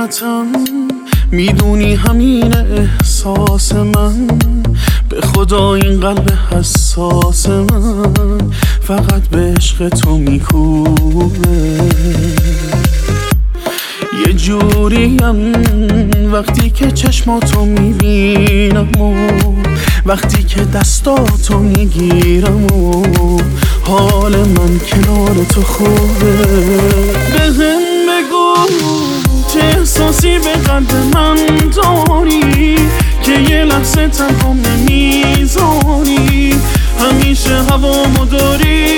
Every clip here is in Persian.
دیوونتم، میدونی همین احساس من، به خدا این قلب حساس من فقط به عشق تو میکوبه. یه جوریم وقتی که چشماتو میبینم و وقتی که دستاتو میگیرم و حال من کنار تو خوبه. بهم بگو چه احساسی به قلب من داری که یه لحظه تنها نمیذاری، همیشه هوامو داری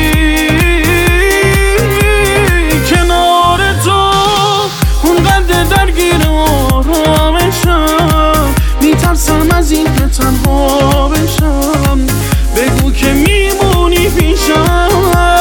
کنار تو، اونقدر درگیر آرامشم، میترسم از این که تنها بشم، بگو که میمونی پیشم.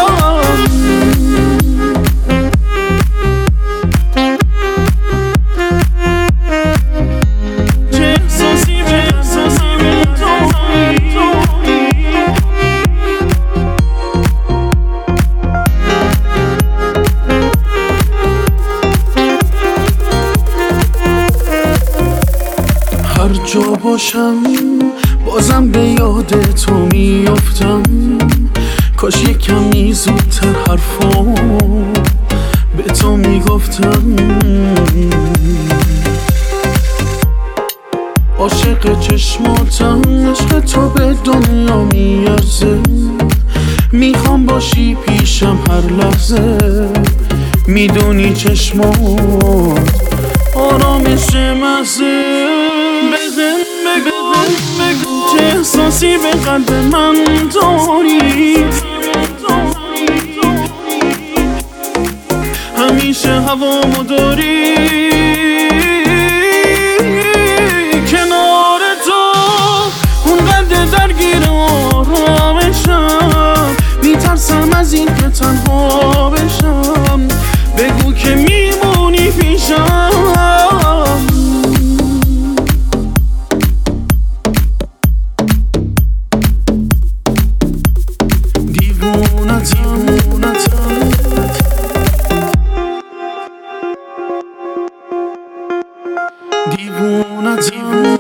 هر جا باشم بازم به یاد تو میافتم، کاش یکمی زودتر حرفام به تو میگفتم. عاشق چشماتم، عشق تو به دنیا میارزه، میخوام باشی پیشم هر لحظه، میدونی چشمات آرامش مزه. بگو چه احساسی به قلب من داری، همیشه هوامو داری کنار تو، اونقدر درگیر آرامشم، میترسم از این که تنها بشم، بگو که میمونی پیشم. دیوونتم